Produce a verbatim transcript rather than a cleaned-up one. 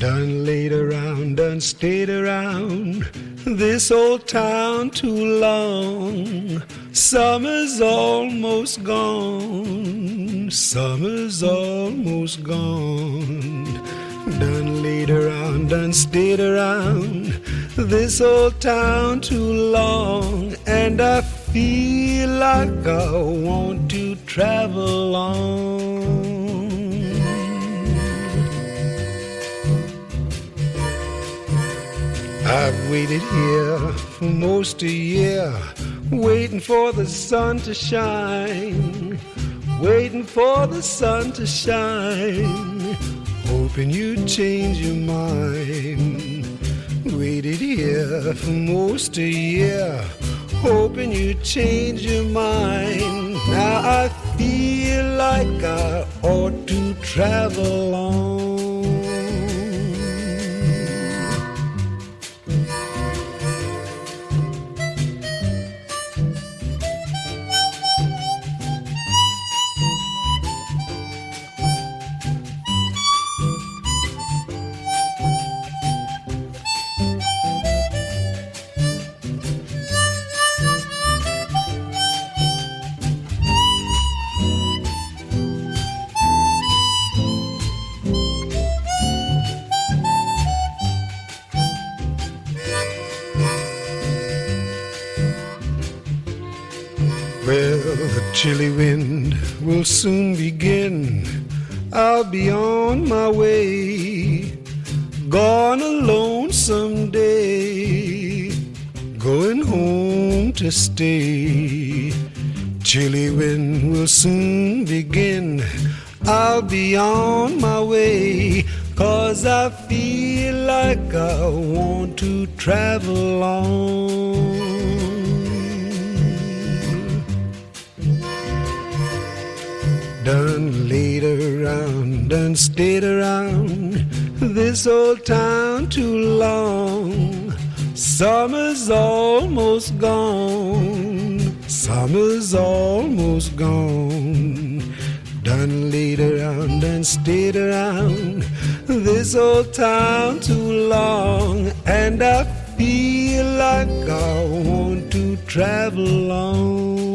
Done laid around, done stayed around this old town too long. Summer's almost gone, summer's almost gone. Done laid around, done stayed around this old town too long, and I feel like I want to travel on. I've waited here for most a year, waiting for the sun to shine, waiting for the sun to shine, hoping you'd change your mind. Waited here for most a year, hoping you'd change your mind. Now I feel like I ought to travel on. Well, the chilly wind will soon begin. I'll be on my way, gone alone someday, going home to stay. Chilly wind will soon begin. I'll be on my way, 'cause I feel like I want to travel on. Done laid around, done stayed around this old town too long. Summer's almost gone, summer's almost gone. Done laid around, done stayed around this old town too long, and I feel like I want to travel on.